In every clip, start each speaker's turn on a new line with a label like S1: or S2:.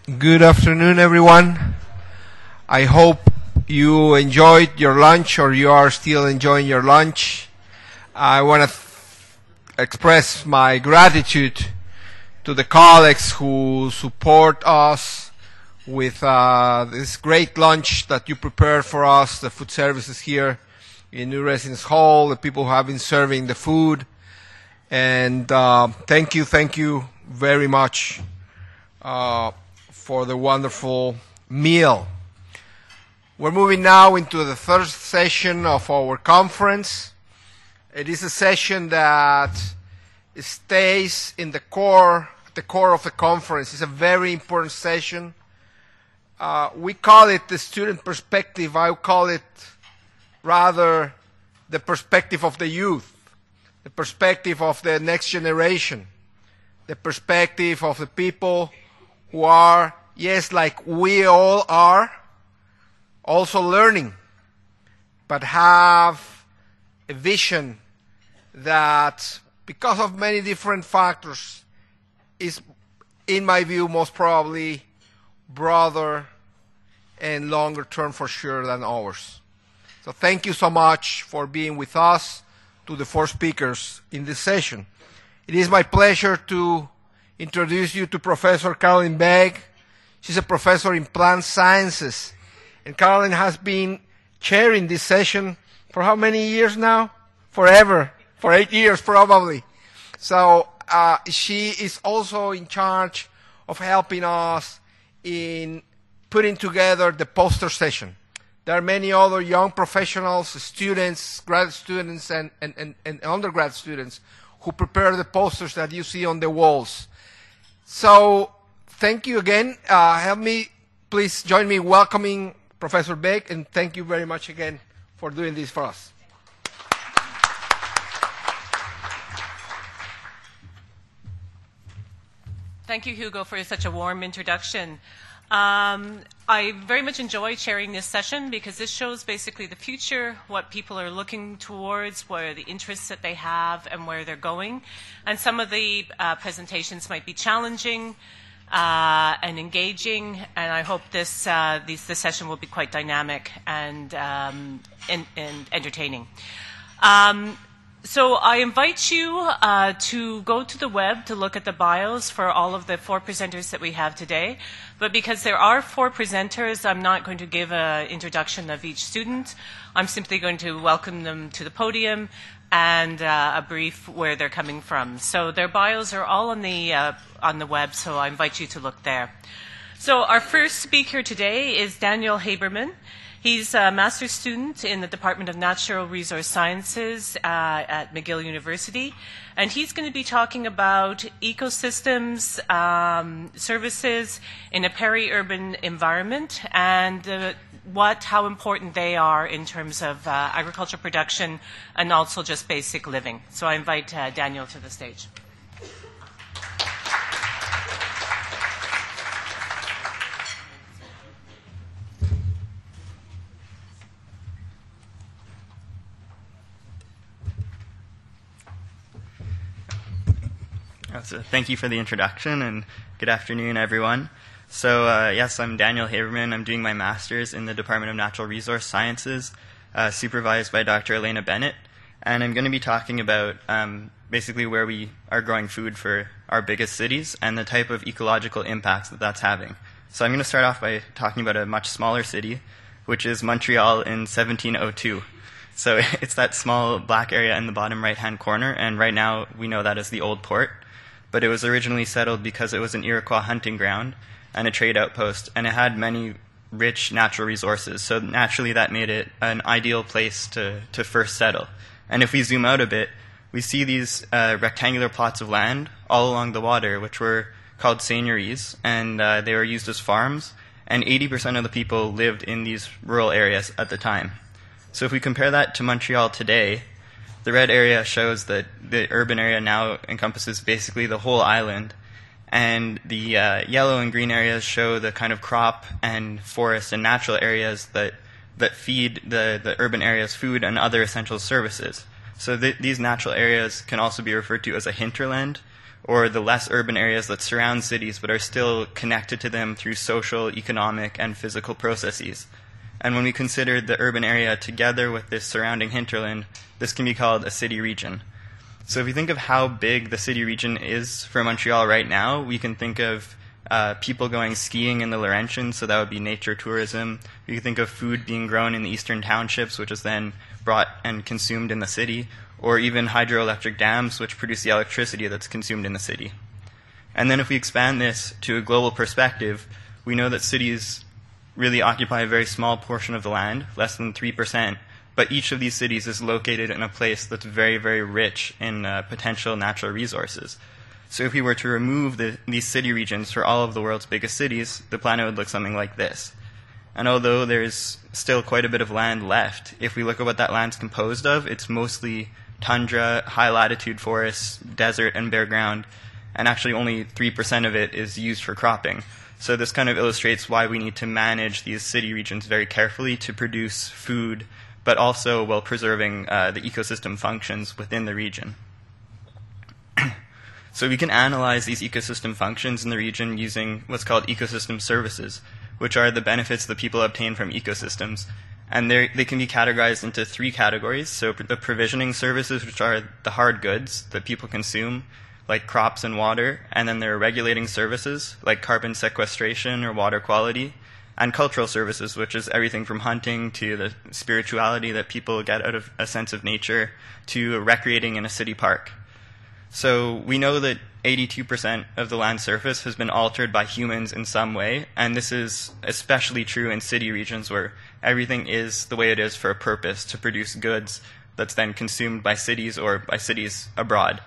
S1: Good afternoon, everyone. I hope you enjoyed your lunch or you are still enjoying your lunch. I want to express my gratitude to the colleagues who support us with this great lunch that you prepared for us, the food services here in New Residence Hall, the people who have been serving the food. And thank you very much for the wonderful meal. We're moving now into the third session of our conference. It is a session that stays in the core of the conference. It's a very important session. We call it the student perspective. I would call it rather the perspective of the youth, the perspective of the next generation, the perspective of the people who are, yes, like we all are, also learning, but have a vision that, because of many different factors, is, in my view, most probably broader and longer term for sure than ours. So thank you so much for being with us, to the four speakers in this session. It is my pleasure to introduce you to Professor Carolyn Begg. She's a professor in plant sciences. And Carolyn has been chairing this session for how many years now? Forever. For 8 years, probably. So she is also in charge of helping us in putting together the poster session. There are many other young professionals, students, grad students, and undergrad students who prepare the posters that you see on the walls. So thank you again. Help me, please join me welcoming Professor Begg, and thank you very much again for doing this for us.
S2: Thank you, Hugo, for such a warm introduction. I very much enjoy chairing this session because this shows basically the future, what people are looking towards, what are the interests that they have, and where they're going. And some of the presentations might be challenging and engaging, and I hope this session will be quite dynamic and entertaining. So I invite you to go to the web to look at the bios for all of the four presenters that we have today. But because there are four presenters, I'm not going to give an introduction of each student. I'm simply going to welcome them to the podium and a brief where they're coming from. So their bios are all on the web, so I invite you to look there. So our first speaker today is Daniel Haberman. He's a master's student in the Department of Natural Resource Sciences at McGill University, and he's going to be talking about ecosystems, services in a peri-urban environment, and how important they are in terms of agriculture production and also just basic living. So I invite Daniel to the stage.
S3: So thank you for the introduction, and good afternoon, everyone. So yes, I'm Daniel Haberman. I'm doing my master's in the Department of Natural Resource Sciences, supervised by Dr. Elena Bennett, and I'm going to be talking about basically where we are growing food for our biggest cities and the type of ecological impacts that that's having. So I'm going to start off by talking about a much smaller city, which is Montreal in 1702. So it's that small black area in the bottom right-hand corner, and right now we know that as the Old Port. But it was originally settled because it was an Iroquois hunting ground and a trade outpost, and it had many rich natural resources. So naturally that made it an ideal place to first settle. And if we zoom out a bit, we see these rectangular plots of land all along the water, which were called seigneuries, and they were used as farms, and 80% of the people lived in these rural areas at the time. So if we compare that to Montreal today, the red area shows that the urban area now encompasses basically the whole island, and the yellow and green areas show the kind of crop and forest and natural areas that feed the urban areas food and other essential services. So these natural areas can also be referred to as a hinterland or the less urban areas that surround cities but are still connected to them through social, economic, and physical processes. And when we consider the urban area together with this surrounding hinterland, this can be called a city region. So if you think of how big the city region is for Montreal right now, we can think of people going skiing in the Laurentians, so that would be nature tourism. You can think of food being grown in the eastern townships, which is then brought and consumed in the city, or even hydroelectric dams, which produce the electricity that's consumed in the city. And then if we expand this to a global perspective, we know that cities really occupy a very small portion of the land, less than 3%, but each of these cities is located in a place that's very, very rich in potential natural resources. So if we were to remove these city regions for all of the world's biggest cities, the planet would look something like this. And although there's still quite a bit of land left, if we look at what that land's composed of, it's mostly tundra, high-latitude forests, desert, and bare ground, and actually only 3% of it is used for cropping. So this kind of illustrates why we need to manage these city regions very carefully to produce food, but also while preserving the ecosystem functions within the region. So we can analyze these ecosystem functions in the region using what's called ecosystem services, which are the benefits that people obtain from ecosystems. And they can be categorized into 3 categories. So the provisioning services, which are the hard goods that people consume, like crops and water, and then there are regulating services, like carbon sequestration or water quality, and cultural services, which is everything from hunting to the spirituality that people get out of a sense of nature to recreating in a city park. So we know that 82% of the land surface has been altered by humans in some way, and this is especially true in city regions where everything is the way it is for a purpose, to produce goods that's then consumed by cities or by cities abroad.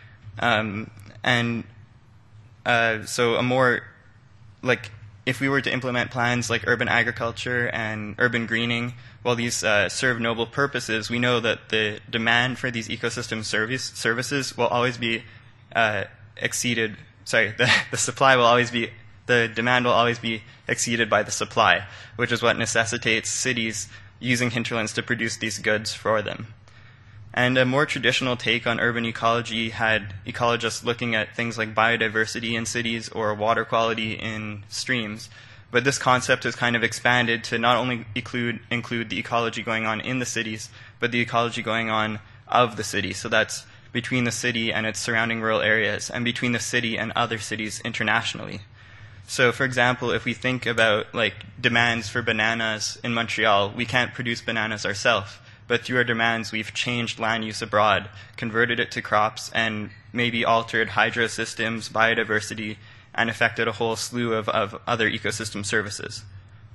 S3: So a more, like, if we were to implement plans like urban agriculture and urban greening, while these serve noble purposes, we know that the demand for these ecosystem services will always be exceeded. Sorry, the supply will always be, the demand will always be exceeded by the supply, which is what necessitates cities using hinterlands to produce these goods for them. And a more traditional take on urban ecology had ecologists looking at things like biodiversity in cities or water quality in streams. But this concept has kind of expanded to not only include the ecology going on in the cities, but the ecology going on of the city. So that's between the city and its surrounding rural areas, and between the city and other cities internationally. So, for example, if we think about like demands for bananas in Montreal, we can't produce bananas ourselves. But through our demands, we've changed land use abroad, converted it to crops, and maybe altered hydro systems, biodiversity, and affected a whole slew of other ecosystem services.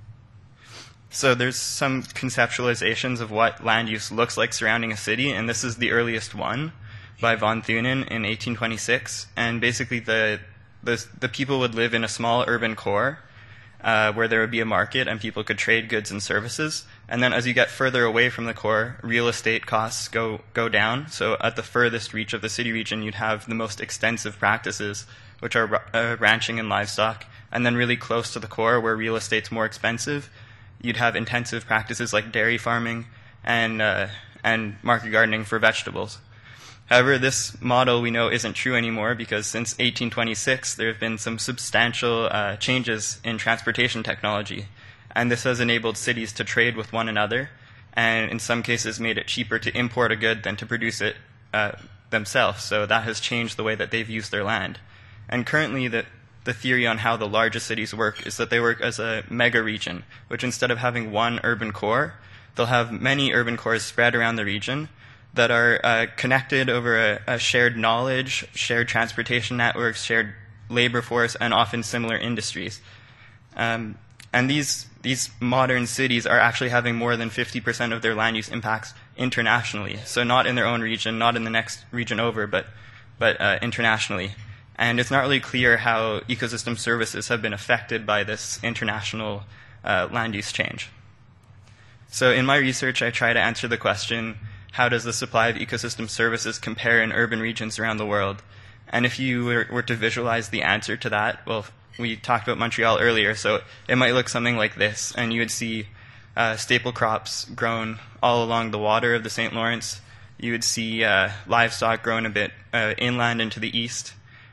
S3: So there's some conceptualizations of what land use looks like surrounding a city, and this is the earliest one by von Thunen in 1826. And basically the people would live in a small urban core where there would be a market and people could trade goods and services. And then as you get further away from the core, real estate costs go down. So at the furthest reach of the city region, you'd have the most extensive practices, which are ranching and livestock. And then really close to the core, where real estate's more expensive, you'd have intensive practices like dairy farming and market gardening for vegetables. However, this model we know isn't true anymore, because since 1826 there have been some substantial changes in transportation technology, and this has enabled cities to trade with one another, and in some cases made it cheaper to import a good than to produce it themselves. So that has changed the way that they've used their land. And currently the theory on how the largest cities work is that they work as a mega region, which instead of having one urban core, they'll have many urban cores spread around the region that are connected over a shared knowledge, shared transportation networks, shared labor force, and often similar industries. And these modern cities are actually having more than 50% of their land use impacts internationally. So not in their own region, not in the next region over, but internationally. And it's not really clear how ecosystem services have been affected by this international land use change. So in my research, I try to answer the question, how does the supply of ecosystem services compare in urban regions around the world? And if you were to visualize the answer to that, well, we talked about Montreal earlier, so it might look something like this. And you would see staple crops grown all along the water of the St. Lawrence. You would see livestock grown a bit inland and to the east.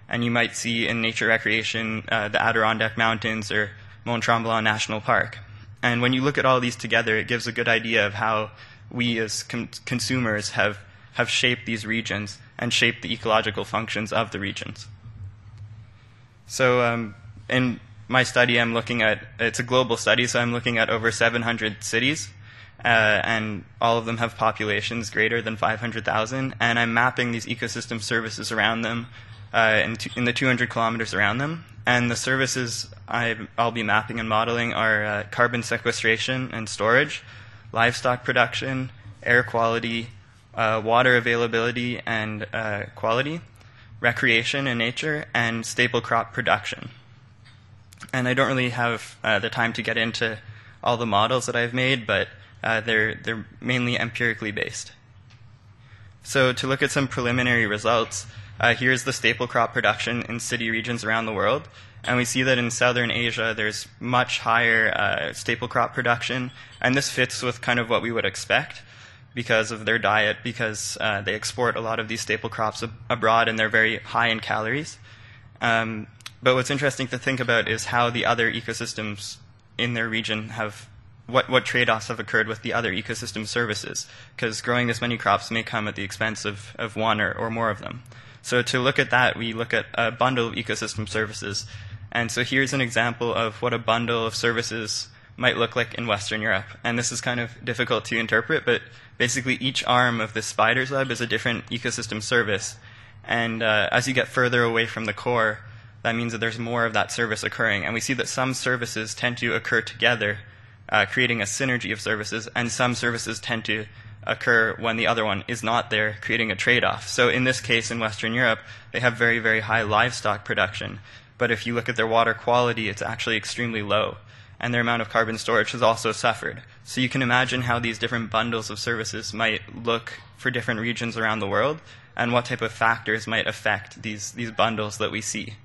S3: and you might see in nature recreation the Adirondack Mountains or Mont Tremblant National Park. And when you look at all these together, it gives a good idea of how we as consumers have shaped these regions and shaped the ecological functions of the regions. So in my study, I'm looking at, it's a global study, so I'm looking at over 700 cities, and all of them have populations greater than 500,000, and I'm mapping these ecosystem services around them in the 200 kilometers around them. And the services I'll be mapping and modeling are carbon sequestration and storage, livestock production, air quality, water availability and quality, recreation and nature, and staple crop production. And I don't really have the time to get into all the models that I've made, but they're mainly empirically based. So to look at some preliminary results, here's the staple crop production in city regions around the world. And we see that in southern Asia, there's much higher staple crop production. And this fits with kind of what we would expect because of their diet, because they export a lot of these staple crops abroad, and they're very high in calories. But what's interesting to think about is how the other ecosystems in their region have, what trade-offs have occurred with the other ecosystem services, because growing this many crops may come at the expense of one or more of them. So to look at that, we look at a bundle of ecosystem services. And so here's an example of what a bundle of services might look like in Western Europe. And this is kind of difficult to interpret, but basically each arm of this spider's web is a different ecosystem service. And as you get further away from the core, that means that there's more of that service occurring. And we see that some services tend to occur together, creating a synergy of services, and some services tend to occur when the other one is not there, creating a trade-off. So in this case, in Western Europe, they have very, very high livestock production. But if you look at their water quality, it's actually extremely low. And their amount of carbon storage has also suffered. So you can imagine how these different bundles of services might look for different regions around the world, and what type of factors might affect these bundles that we see.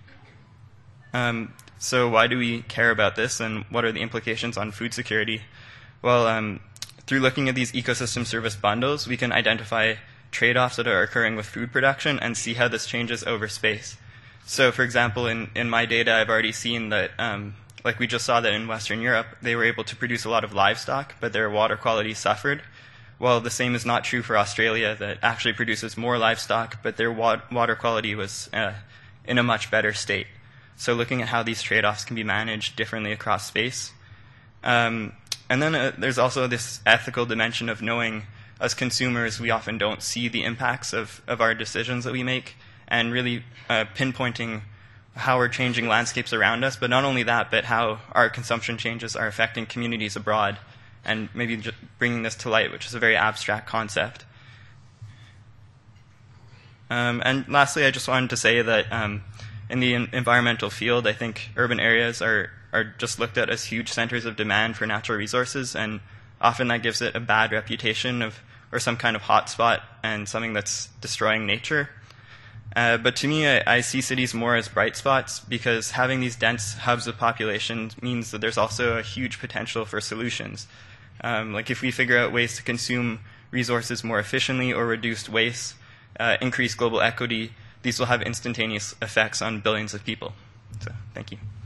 S3: So why do we care about this, and what are the implications on food security? Well, through looking at these ecosystem service bundles, we can identify trade-offs that are occurring with food production and see how this changes over space. So, for example, in my data, I've already seen that, like we just saw that in Western Europe, they were able to produce a lot of livestock, but their water quality suffered. Well, the same is not true for Australia, that actually produces more livestock, but their water quality was in a much better state. So looking at how these trade-offs can be managed differently across space. And then there's also this ethical dimension of knowing, as consumers, we often don't see the impacts of our decisions that we make, and really pinpointing how we're changing landscapes around us, but not only that, but how our consumption changes are affecting communities abroad, and maybe just bringing this to light, which is a very abstract concept. And lastly, I just wanted to say that in the environmental field, I think urban areas are just looked at as huge centers of demand for natural resources, and often that gives it a bad reputation or some kind of hotspot and something that's destroying nature. But to me, I see cities more as bright spots, because having these dense hubs of population means that there's also a huge potential for solutions. Like if we figure out ways to consume resources more efficiently or reduce waste, increase global equity, these will have instantaneous effects on billions of people. So, thank you.